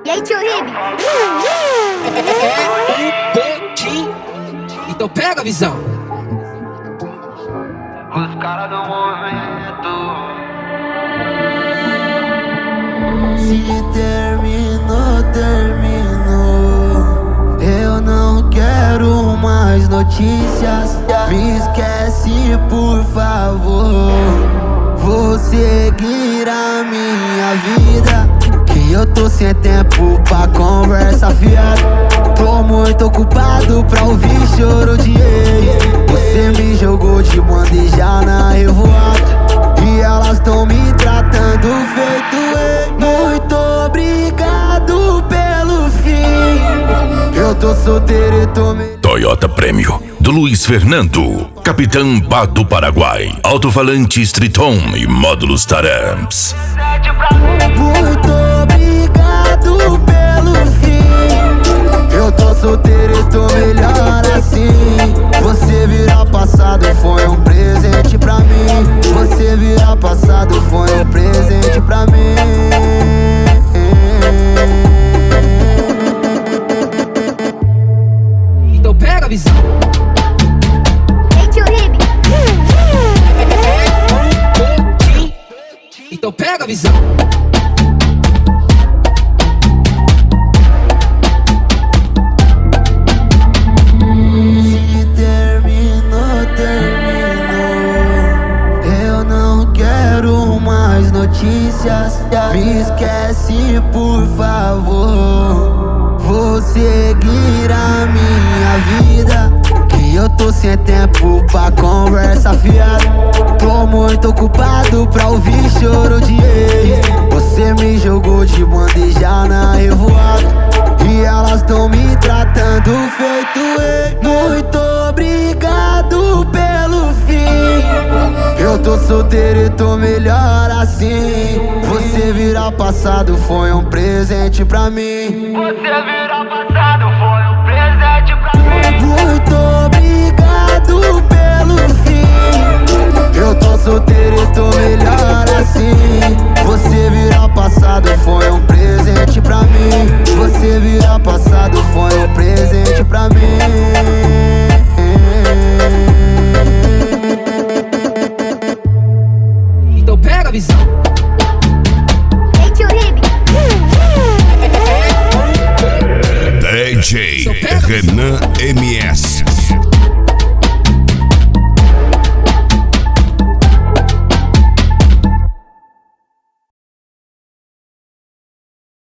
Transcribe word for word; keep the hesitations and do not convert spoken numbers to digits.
E aí, tio Ribe? Então pega a visão. Os caras do momento. Se terminou, terminou. Eu não quero mais notícias. Me esquece, por favor. Vou seguir a minha vida, que eu tô sem tempo pra conversa fiada. Tô muito ocupado pra ouvir choro de ex. Você me jogou de bandeja na revoada, e elas tão me tratando feito ex. Muito obrigado pelo fim. Eu tô solteiro e tô me... Toyota Prêmio do Luiz Fernando, Capitão Bá do Paraguai, alto-falante Triton e módulos Taramps. Muito obrigado pelo fim. Eu tô solteiro e tô melhor assim. Você virar passado foi um presente pra mim. Você virar passado foi um presente pra mim. Então pega a visão. E aí, tio Ribe? Então pega a visão. Se terminou, terminou. Eu não quero mais notícias. Me esquece, por favor. Vou seguir a minha vida, que eu tô sem tempo pra conversa fiada. Tô muito ocupado pra ouvir choro de ex. Você me jogou de bandeja na revoada, e elas tão me tratando feito ex. Muito obrigado pelo fim. Eu tô solteiro e tô melhor assim. Você virar passado foi um presente pra mim. Você virar passado foi um presente pra mim. Muito obrigado pelo fim. Eu tô solteiro e tô melhor assim. Você virar passado foi